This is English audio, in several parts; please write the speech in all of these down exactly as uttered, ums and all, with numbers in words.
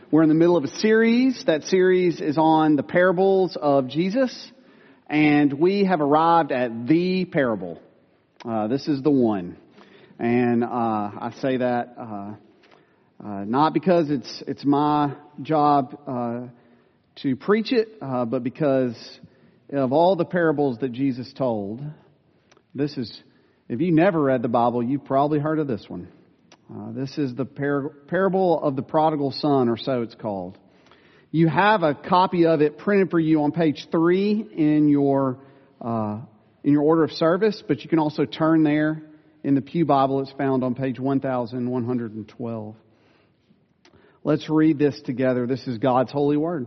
We're in the middle of a series. That series is on the parables of Jesus, and we have arrived at the parable. Uh, this is the one. And uh, I say that uh, uh, not because it's it's my job uh, to preach it, uh, but because of all the parables that Jesus told, this is, if you never read the Bible, you've probably heard of this one. Uh, this is the par- parable of the prodigal son, or so it's called. You have a copy of it printed for you on page three in your uh, in your order of service, but you can also turn there in the Pew Bible. It's found on page one thousand one hundred twelve. Let's read this together. This is God's holy word.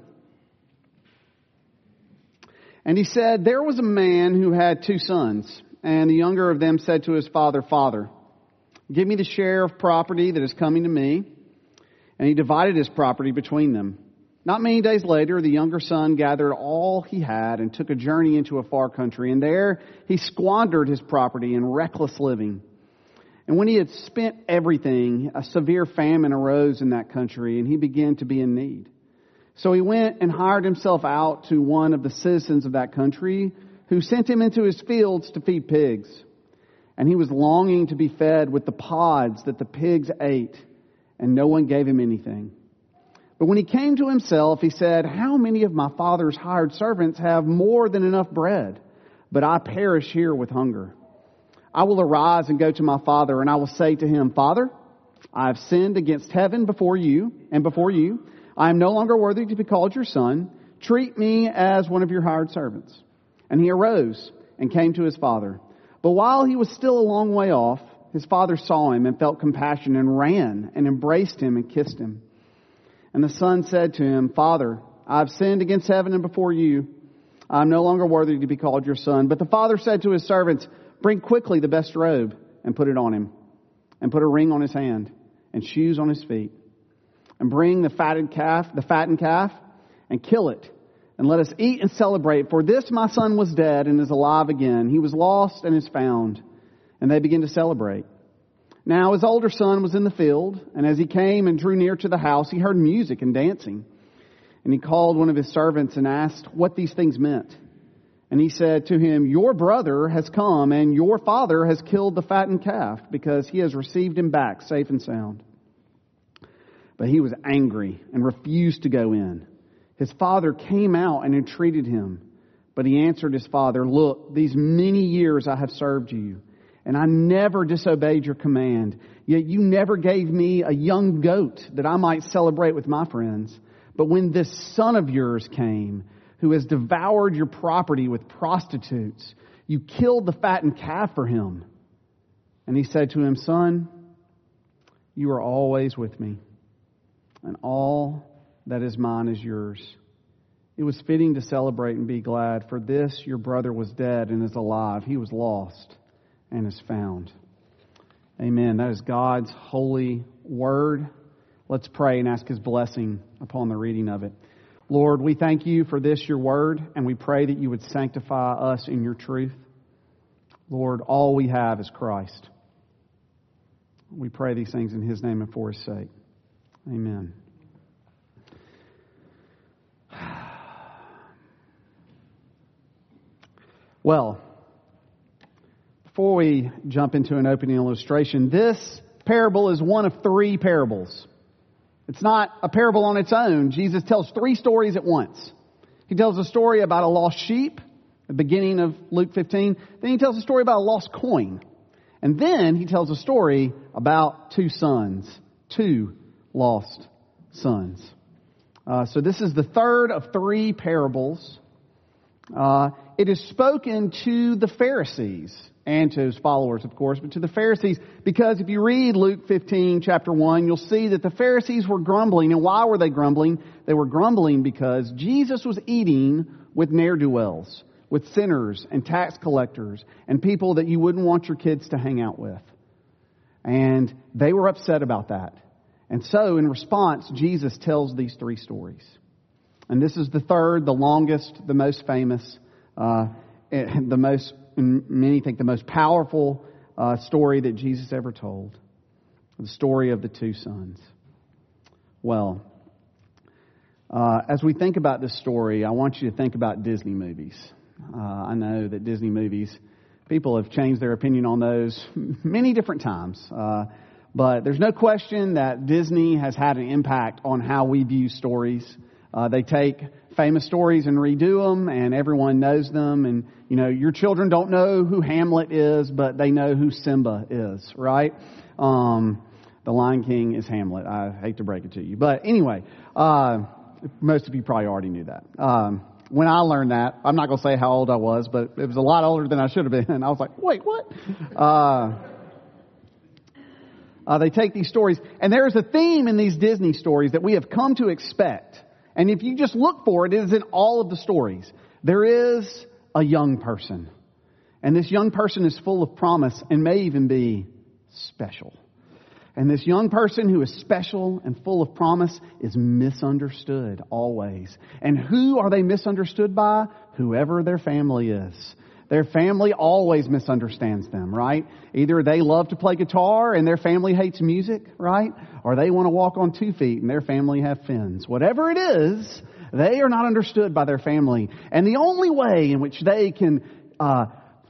And he said, "There was a man who had two sons, and the younger of them said to his father, 'Father, give me the share of property that is coming to me.' And he divided his property between them. Not many days later, the younger son gathered all he had and took a journey into a far country. And there he squandered his property in reckless living. And when he had spent everything, a severe famine arose in that country, and he began to be in need. So he went and hired himself out to one of the citizens of that country, who sent him into his fields to feed pigs. And he was longing to be fed with the pods that the pigs ate, and no one gave him anything. But when he came to himself, he said, 'How many of my father's hired servants have more than enough bread? But I perish here with hunger. I will arise and go to my father, and I will say to him, Father, I have sinned against heaven before you and before you. I am no longer worthy to be called your son. Treat me as one of your hired servants.' And he arose and came to his father. But while he was still a long way off, his father saw him and felt compassion and ran and embraced him and kissed him. And the son said to him, 'Father, I have sinned against heaven and before you. I am no longer worthy to be called your son.' But the father said to his servants, 'Bring quickly the best robe and put it on him, and put a ring on his hand and shoes on his feet. And bring the fatted calf, the fattened calf, and kill it. And let us eat and celebrate. For this my son was dead and is alive again. He was lost and is found.' And they began to celebrate. Now his older son was in the field, and as he came and drew near to the house, he heard music and dancing. And he called one of his servants and asked what these things meant. And he said to him, 'Your brother has come, and your father has killed the fattened calf, because he has received him back safe and sound.' But he was angry and refused to go in. His father came out and entreated him. But he answered his father, 'Look, these many years I have served you, and I never disobeyed your command. Yet you never gave me a young goat that I might celebrate with my friends. But when this son of yours came, who has devoured your property with prostitutes, you killed the fattened calf for him.' And he said to him, 'Son, you are always with me, and all that is mine is yours. It was fitting to celebrate and be glad, for this your brother was dead and is alive. He was lost and is found.'" Amen. That is God's holy word. Let's pray and ask His blessing upon the reading of it. Lord, we thank you for this, your word, and we pray that you would sanctify us in your truth. Lord, all we have is Christ. We pray these things in His name and for His sake. Amen. Well, before we jump into an opening illustration, this parable is one of three parables. It's not a parable on its own. Jesus tells three stories at once. He tells a story about a lost sheep, the beginning of Luke fifteen. Then he tells a story about a lost coin. And then he tells a story about two sons, two lost sons. Uh, so this is the third of three parables. Uh, it is spoken to the Pharisees and to his followers, of course, but to the Pharisees, because if you read Luke fifteen, chapter one, you'll see that the Pharisees were grumbling. And why were they grumbling? They were grumbling because Jesus was eating with ne'er-do-wells, with sinners and tax collectors and people that you wouldn't want your kids to hang out with. And they were upset about that. And so, in response, Jesus tells these three stories. And this is the third, the longest, the most famous, uh, the most, many think the most powerful uh, story that Jesus ever told. The story of the two sons. Well, Uh, as we think about this story, I want you to think about Disney movies. Uh, I know that Disney movies, people have changed their opinion on those many different times. Uh, but there's no question that Disney has had an impact on how we view stories. Uh, they take famous stories and redo them, and everyone knows them. And, you know, your children don't know who Hamlet is, but they know who Simba is, right? Um, the Lion King is Hamlet. I hate to break it to you. But anyway, uh, most of you probably already knew that. Um, when I learned that, I'm not going to say how old I was, but it was a lot older than I should have been. And I was like, wait, what? Uh, uh, they take these stories, and there is a theme in these Disney stories that we have come to expect. And if you just look for it, it is in all of the stories. There is a young person. And this young person is full of promise and may even be special. And this young person who is special and full of promise is misunderstood always. And who are they misunderstood by? Whoever their family is. Their family always misunderstands them, right? Either they love to play guitar and their family hates music, right? Or they want to walk on two feet and their family have fins. Whatever it is, they are not understood by their family. And the only way in which they can uh,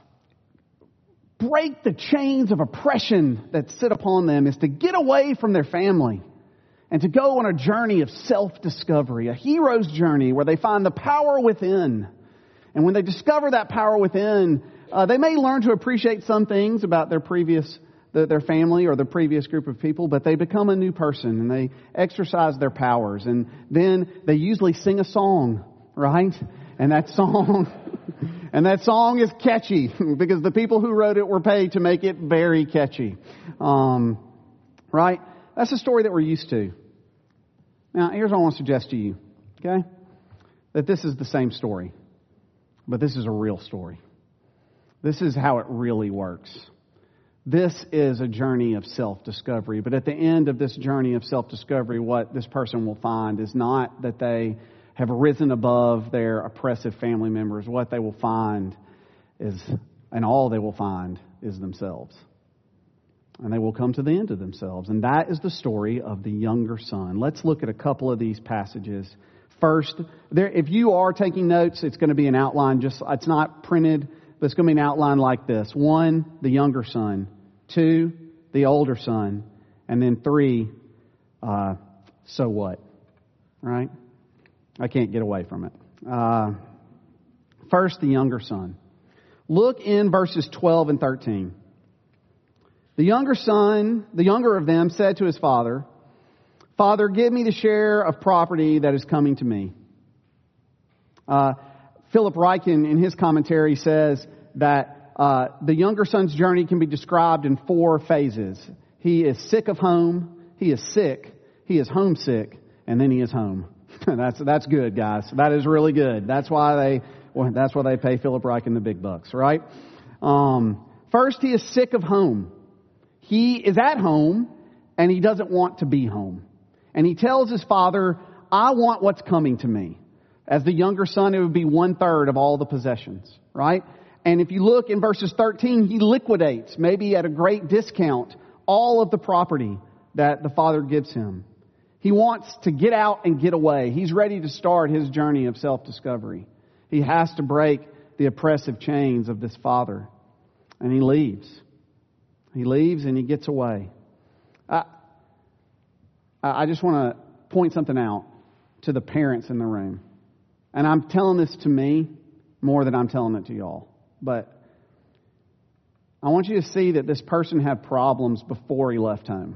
break the chains of oppression that sit upon them is to get away from their family and to go on a journey of self-discovery, a hero's journey where they find the power within. And when they discover that power within, uh, they may learn to appreciate some things about their previous, the, their family or their previous group of people, but they become a new person and they exercise their powers. And then they usually sing a song, right? And that song, and that song is catchy because the people who wrote it were paid to make it very catchy. Um, right? That's the story that we're used to. Now, here's what I want to suggest to you, okay? That this is the same story. But this is a real story. This is how it really works. This is a journey of self-discovery. But at the end of this journey of self-discovery, what this person will find is not that they have risen above their oppressive family members. What they will find is, and all they will find, is themselves. And they will come to the end of themselves. And that is the story of the younger son. Let's look at a couple of these passages. First, there, if you are taking notes, it's going to be an outline. Just it's not printed, but it's going to be an outline like this. One, the younger son. Two, the older son. And then three, uh, so what? Right? I can't get away from it. Uh, first, the younger son. Look in verses twelve and thirteen. The younger son, the younger of them, said to his father, Father, give me the share of property that is coming to me. Uh, Philip Ryken, in his commentary, says that uh, the younger son's journey can be described in four phases. He is sick of home, he is sick, he is homesick, and then he is home. that's that's good, guys. That is really good. That's why they well, that's why they pay Philip Ryken the big bucks, right? Um, first, he is sick of home. He is at home, and he doesn't want to be home. And he tells his father, I want what's coming to me. As the younger son, it would be one third of all the possessions, right? And if you look in verses thirteen, he liquidates, maybe at a great discount, all of the property that the father gives him. He wants to get out and get away. He's ready to start his journey of self-discovery. He has to break the oppressive chains of this father. And he leaves. He leaves and he gets away. I, I just want to point something out to the parents in the room. And I'm telling this to me more than I'm telling it to y'all. But I want you to see that this person had problems before he left home.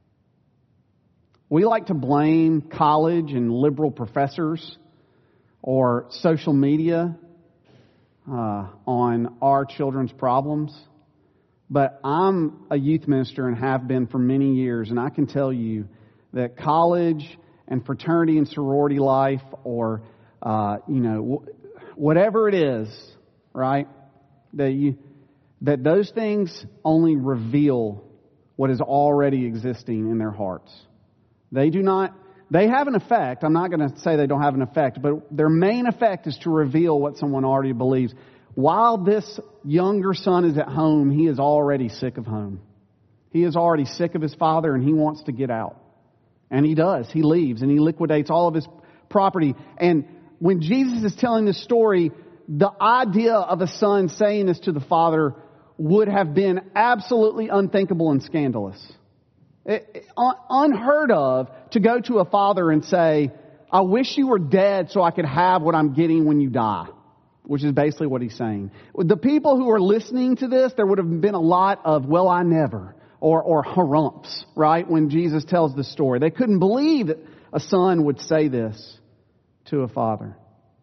We like to blame college and liberal professors or social media uh, on our children's problems. But I'm a youth minister and have been for many years, and I can tell you that college and fraternity and sorority life, or uh, you know, whatever it is, right? That you that those things only reveal what is already existing in their hearts. They do not. They have an effect. I'm not going to say they don't have an effect, but their main effect is to reveal what someone already believes. While this younger son is at home, he is already sick of home. He is already sick of his father, and he wants to get out. And he does. He leaves, and he liquidates all of his property. And when Jesus is telling this story, the idea of a son saying this to the father would have been absolutely unthinkable and scandalous. It, it, un, unheard of to go to a father and say, I wish you were dead so I could have what I'm getting when you die. Which is basically what he's saying. The people who are listening to this, there would have been a lot of, well, I never, or, or harumphs, right? When Jesus tells the story. They couldn't believe that a son would say this to a father.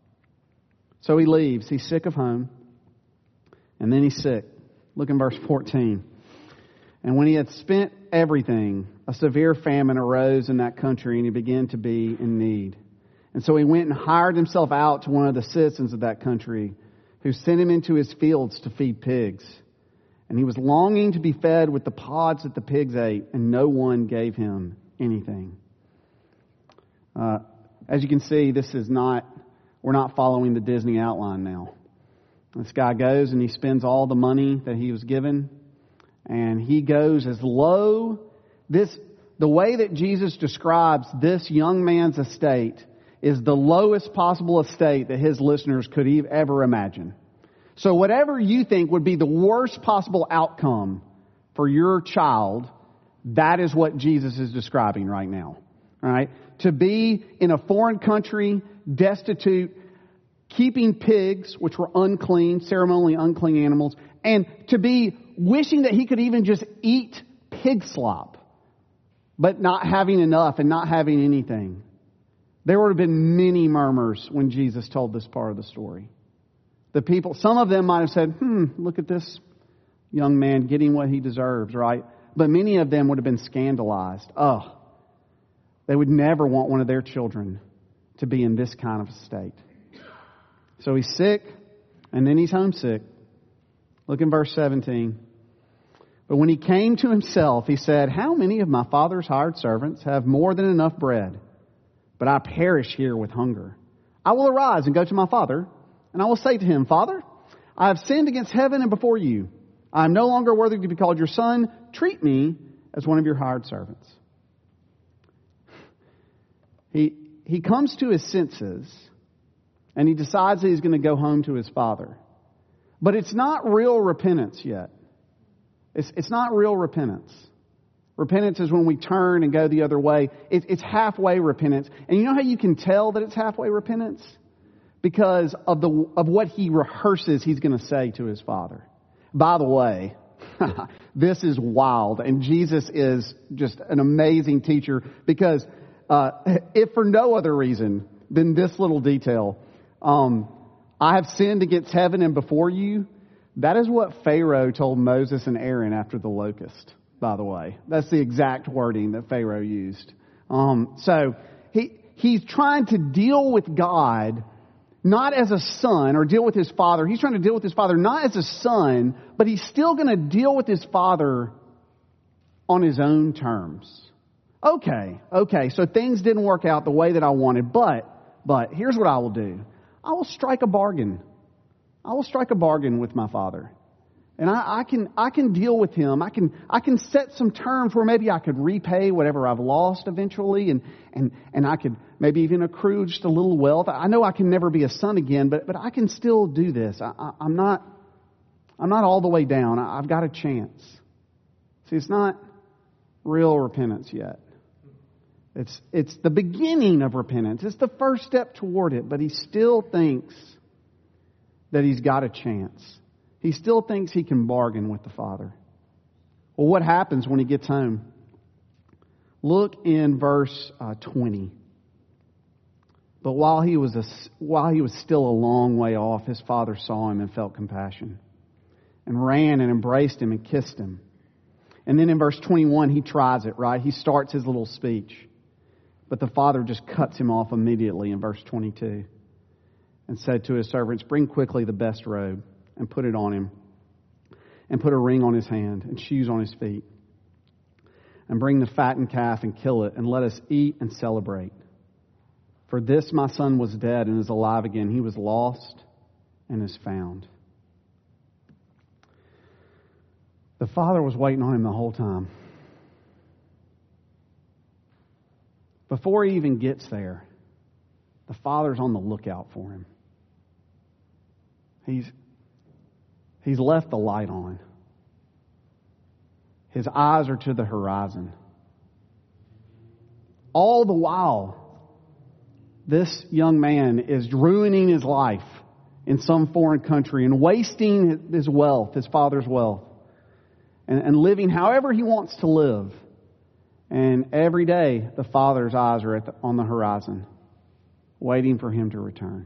So he leaves. He's sick of home. And then he's sick. Look in verse fourteen. And when he had spent everything, a severe famine arose in that country, and he began to be in need. And so he went and hired himself out to one of the citizens of that country, who sent him into his fields to feed pigs. And he was longing to be fed with the pods that the pigs ate, and no one gave him anything. Uh, as you can see, this is not, we're not following the Disney outline now. This guy goes and he spends all the money that he was given, and he goes as low, this, the way that Jesus describes this young man's estate is the lowest possible estate that his listeners could ever imagine. So whatever you think would be the worst possible outcome for your child, that is what Jesus is describing right now. All right? To be in a foreign country, destitute, keeping pigs, which were unclean, ceremonially unclean animals, and to be wishing that he could even just eat pig slop, but not having enough and not having anything. There would have been many murmurs when Jesus told this part of the story. The people, some of them might have said, hmm, look at this young man getting what he deserves, right? But many of them would have been scandalized. Oh, they would never want one of their children to be in this kind of a state. So he's sick, and then he's homesick. Look in verse seventeen. But when he came to himself, he said, how many of my father's hired servants have more than enough bread? But I perish here with hunger. I will arise and go to my father, and I will say to him, Father, I have sinned against heaven and before you. I am no longer worthy to be called your son. Treat me as one of your hired servants. He, he comes to his senses, and he decides that he's going to go home to his father. But it's not real repentance yet. It's, it's not real repentance. Repentance is when we turn and go the other way. It, it's halfway repentance. And you know how you can tell that it's halfway repentance? Because of the of what he rehearses he's going to say to his father. By the way, this is wild. And Jesus is just an amazing teacher. Because uh, if for no other reason than this little detail, um, I have sinned against heaven and before you. That is what Pharaoh told Moses and Aaron after the locust. By the way, that's the exact wording that Pharaoh used. Um, so he he's trying to deal with God not as a son or deal with his father. He's trying to deal with his father not as a son, but he's still going to deal with his father on his own terms. Okay, okay, so things didn't work out the way that I wanted, but but here's what I will do. I will strike a bargain. I will strike a bargain with my father. And I, I can I can deal with him. I can I can set some terms where maybe I could repay whatever I've lost eventually, and and and I could maybe even accrue just a little wealth. I know I can never be a son again, but but I can still do this. I, I, I'm not I'm not all the way down. I, I've got a chance. See, it's not real repentance yet. It's it's the beginning of repentance. It's the first step toward it, but he still thinks that he's got a chance. He still thinks he can bargain with the Father. Well, what happens when he gets home? Look in verse uh, twenty. But while he was a, while he was still a long way off, his father saw him and felt compassion, and ran and embraced him and kissed him. And then in verse twenty-one, he tries it, right? He starts his little speech. But the father just cuts him off immediately in verse twenty-two and said to his servants, bring quickly the best robe and put it on him, and put a ring on his hand and shoes on his feet. And bring the fattened calf and kill it, and let us eat and celebrate. For this my son was dead and is alive again. He was lost and is found. The father was waiting on him the whole time. Before he even gets there, the Father's on the lookout for him. He's, he's left the light on. His eyes are to the horizon. All the while, this young man is ruining his life in some foreign country and wasting his wealth, his father's wealth, and, and living however he wants to live. And every day, the Father's eyes are at the, on the horizon, waiting for him to return.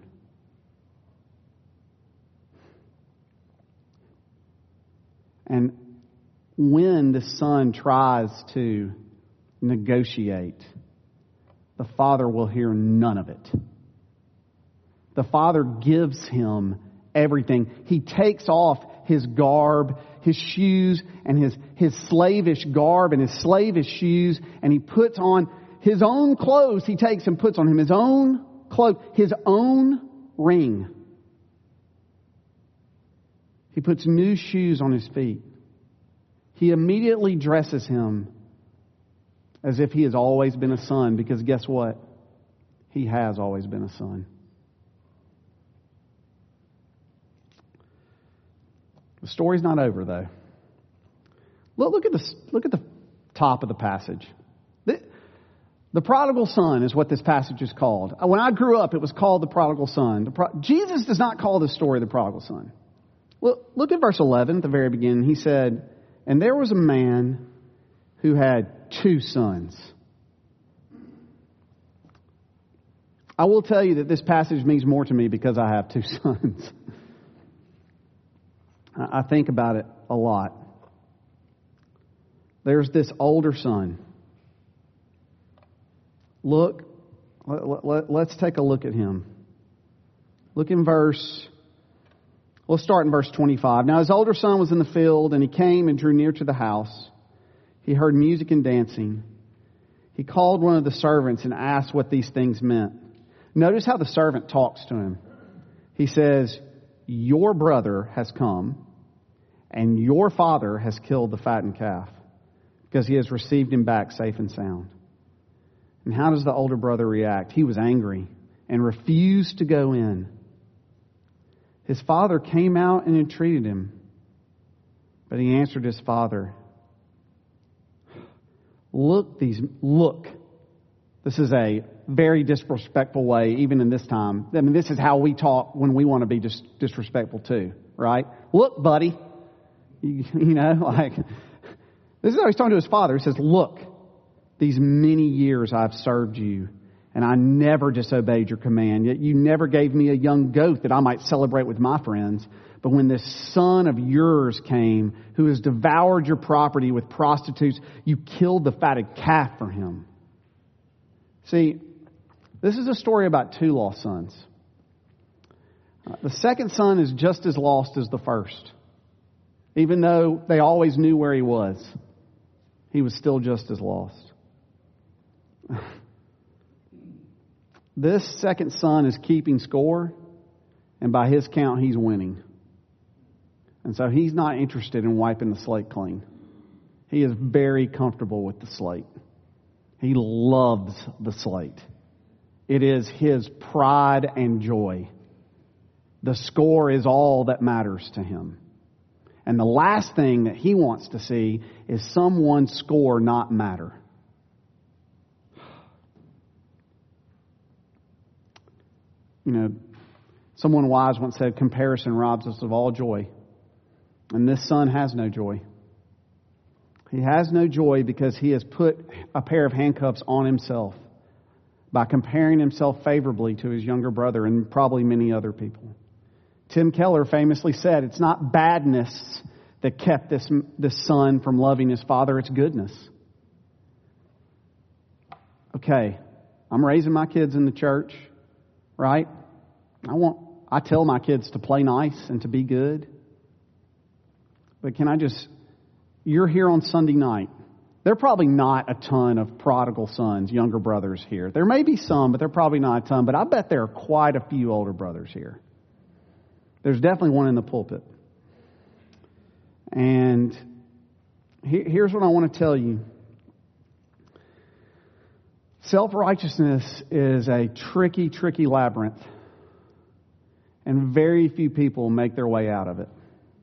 And when the Son tries to negotiate, the Father will hear none of it. The Father gives him everything. He takes off his garb, his shoes, and his, his slavish garb and his slavish shoes, and he puts on his own clothes. He takes and puts on him his own clothes, his own ring. He puts new shoes on his feet. He immediately dresses him as if he has always been a son, because guess what? He has always been a son. The story's not over, though. Look, look at the look at the top of the passage. The, the prodigal son is what this passage is called. When I grew up, it was called the prodigal son. The pro, Jesus does not call this story the prodigal son. Well, look at verse eleven at the very beginning. He said, "And there was a man who had two sons." I will tell you that this passage means more to me because I have two sons. I think about it a lot. There's this older son. Look, let, let, let's take a look at him. Look in verse, let's start in verse twenty-five. Now his older son was in the field, and he came and drew near to the house. He heard music and dancing. He called one of the servants and asked what these things meant. Notice how the servant talks to him. He says, "Your brother has come, and your father has killed the fattened calf, because he has received him back safe and sound." And how does the older brother react? He was angry and refused to go in. His father came out and entreated him, but he answered his father, Look, these, look. This is a very disrespectful way, even in this time. I mean, this is how we talk when we want to be dis- disrespectful too, right? Look, buddy. You, you know, like, this is how he's talking to his father. He says, "Look, these many years I've served you, and I never disobeyed your command. Yet you never gave me a young goat that I might celebrate with my friends. But when this son of yours came, who has devoured your property with prostitutes, you killed the fatted calf for him." See, this is a story about two lost sons. Uh, the second son is just as lost as the first. Even though they always knew where he was, he was still just as lost. This second son is keeping score, and by his count, he's winning. And so he's not interested in wiping the slate clean. He is very comfortable with the slate. He loves the slate. It is his pride and joy. The score is all that matters to him. And the last thing that he wants to see is someone's score not matter. You know, someone wise once said, "Comparison robs us of all joy." And this son has no joy. He has no joy because he has put a pair of handcuffs on himself by comparing himself favorably to his younger brother and probably many other people. Tim Keller famously said, "It's not badness that kept this, this son from loving his father, it's goodness." Okay, I'm raising my kids in the church, right? I want, I tell my kids to play nice and to be good. But can I just, you're here on Sunday night. There are probably not a ton of prodigal sons, younger brothers here. There may be some, but they're probably not a ton. But I bet there are quite a few older brothers here. There's definitely one in the pulpit. And here's what I want to tell you. Self-righteousness is a tricky, tricky labyrinth, and very few people make their way out of it.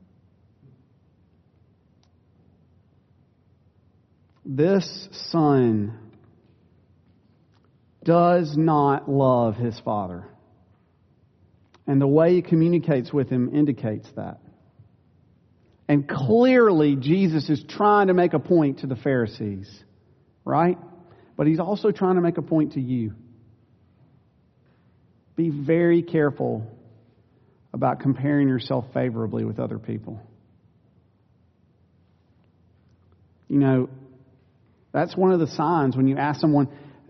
This son does not love his father, and the way he communicates with him indicates that. And clearly, Jesus is trying to make a point to the Pharisees, right? But he's also trying to make a point to you. Be very careful about comparing yourself favorably with other people. You know, that's one of the signs when you ask someone,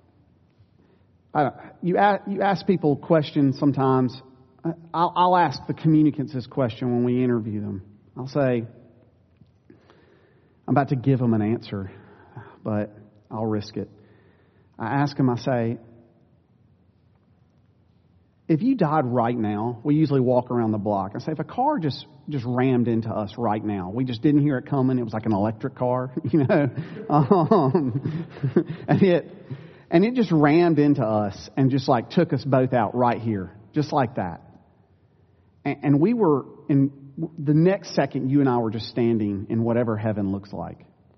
I don't, you, ask, you ask people questions sometimes. I'll, I'll ask the communicants this question when we interview them. I'll say, I'm about to give them an answer, but I'll risk it. I ask them, I say, if you died right now, we usually walk around the block. I say, if a car just, just rammed into us right now, we just didn't hear it coming, it was like an electric car, you know, um, and it, and it just rammed into us and just like took us both out right here, just like that. And, and we were in the next second, you and I were just standing in whatever heaven looks like.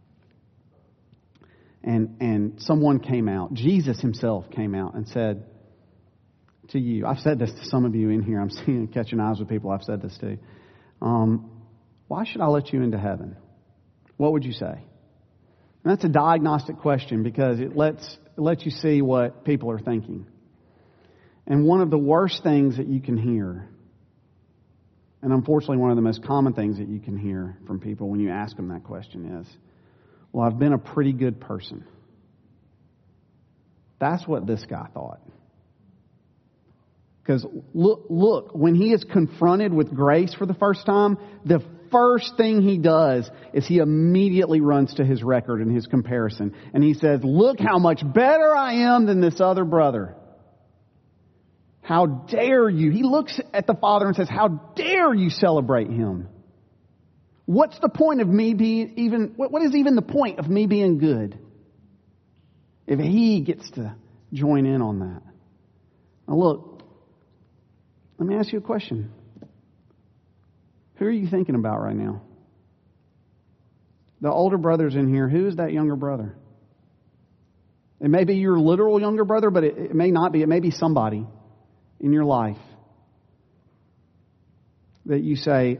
And and someone came out, Jesus himself came out and said to you, I've said this to some of you in here, I'm seeing, catching eyes with people I've said this to, um, why should I let you into heaven? What would you say? And that's a diagnostic question because it lets, it lets you see what people are thinking. And one of the worst things that you can hear, and unfortunately one of the most common things that you can hear from people when you ask them that question is, well, I've been a pretty good person. That's what this guy thought. Because look, look, when he is confronted with grace for the first time, the first thing he does is he immediately runs to his record and his comparison. And he says, look how much better I am than this other brother. How dare you? He looks at the father and says, how dare you celebrate him? What's the point of me being even, what, what is even the point of me being good if he gets to join in on that? Now look, let me ask you a question. Who are you thinking about right now? The older brother's in here. Who is that younger brother? It may be your literal younger brother, but it, it may not be. It may be somebody in your life that you say,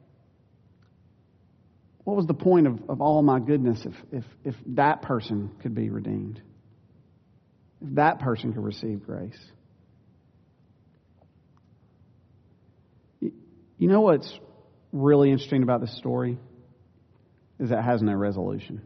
what was the point of, of all my goodness if, if, if that person could be redeemed? If that person could receive grace? You, you know what's really interesting about this story? Is that it has no resolution.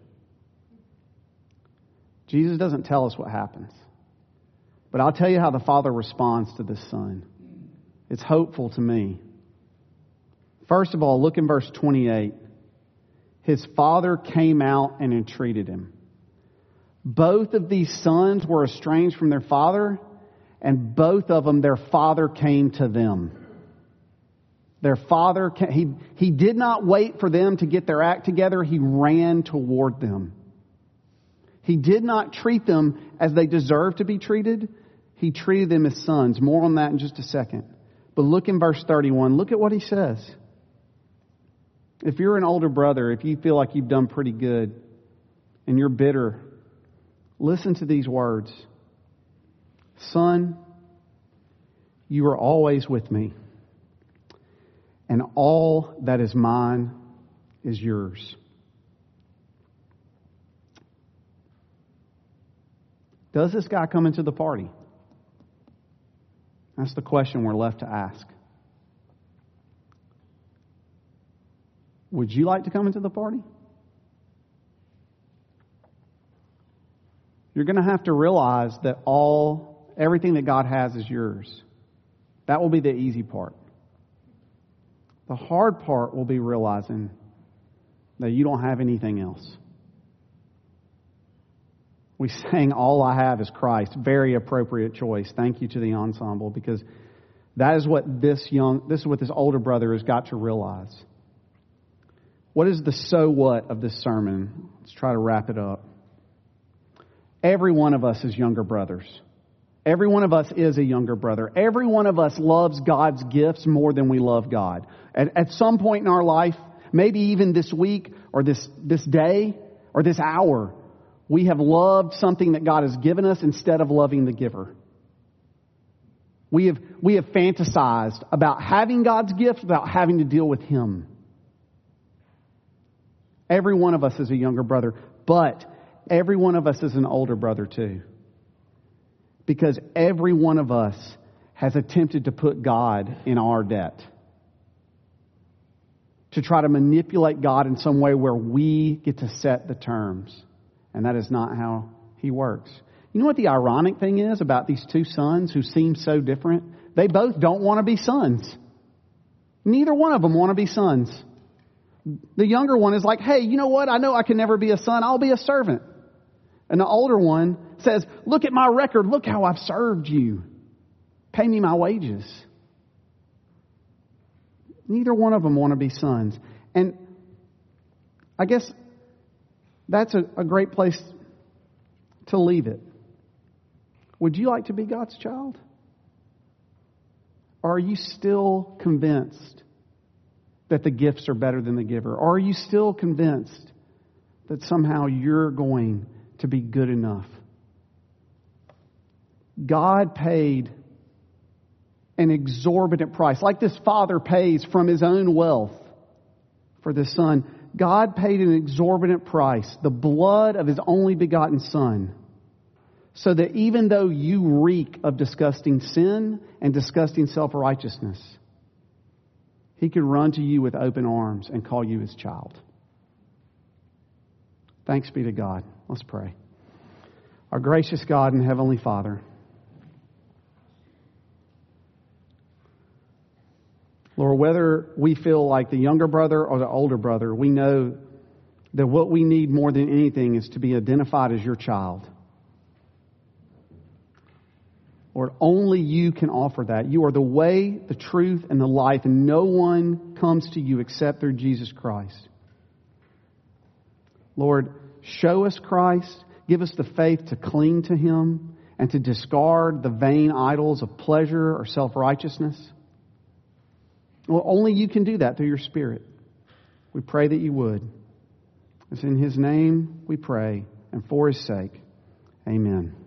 Jesus doesn't tell us what happens. But I'll tell you how the Father responds to this Son. It's hopeful to me. First of all, look in verse twenty-eight. His father came out and entreated him. Both of these sons were estranged from their father, and both of them, their father came to them. Their father, he, he did not wait for them to get their act together. He ran toward them. He did not treat them as they deserved to be treated. He treated them as sons. More on that in just a second. But look in verse thirty-one. Look at what he says. If you're an older brother, if you feel like you've done pretty good and you're bitter, listen to these words. Son, you are always with me, and all that is mine is yours. Does this guy come into the party? That's the question we're left to ask. Would you like to come into the party? You're going to have to realize that all, everything that God has is yours. That will be the easy part. The hard part will be realizing that you don't have anything else. We sang All I Have is Christ. Very appropriate choice. Thank you to the ensemble, because that is what this young, this is what this older brother has got to realize. What is the so what of this sermon? Let's try to wrap it up. Every one of us is younger brothers. Every one of us is a younger brother. Every one of us loves God's gifts more than we love God. At, at some point in our life, maybe even this week or this, this day or this hour, we have loved something that God has given us instead of loving the giver. We have, we have fantasized about having God's gift without having to deal with Him. Every one of us is a younger brother, but every one of us is an older brother too. Because every one of us has attempted to put God in our debt. To try to manipulate God in some way where we get to set the terms. And that is not how He works. You know what the ironic thing is about these two sons who seem so different? They both don't want to be sons. Neither one of them want to be sons. The younger one is like, hey, you know what? I know I can never be a son. I'll be a servant. And the older one says, look at my record. Look how I've served you. Pay me my wages. Neither one of them want to be sons. And I guess that's a, a great place to leave it. Would you like to be God's child? Or are you still convinced that the gifts are better than the giver? Or are you still convinced that somehow you're going to be good enough? God paid an exorbitant price, like this father pays from his own wealth for this son. God paid an exorbitant price, the blood of His only begotten Son, so that even though you reek of disgusting sin and disgusting self-righteousness, He could run to you with open arms and call you His child. Thanks be to God. Let's pray. Our gracious God and Heavenly Father, Lord, whether we feel like the younger brother or the older brother, we know that what we need more than anything is to be identified as your child. Lord, only you can offer that. You are the way, the truth, and the life, and no one comes to you except through Jesus Christ. Lord, show us Christ. Give us the faith to cling to Him and to discard the vain idols of pleasure or self-righteousness. Well, only you can do that through your Spirit. We pray that you would. It's in His name we pray, and for His sake, amen.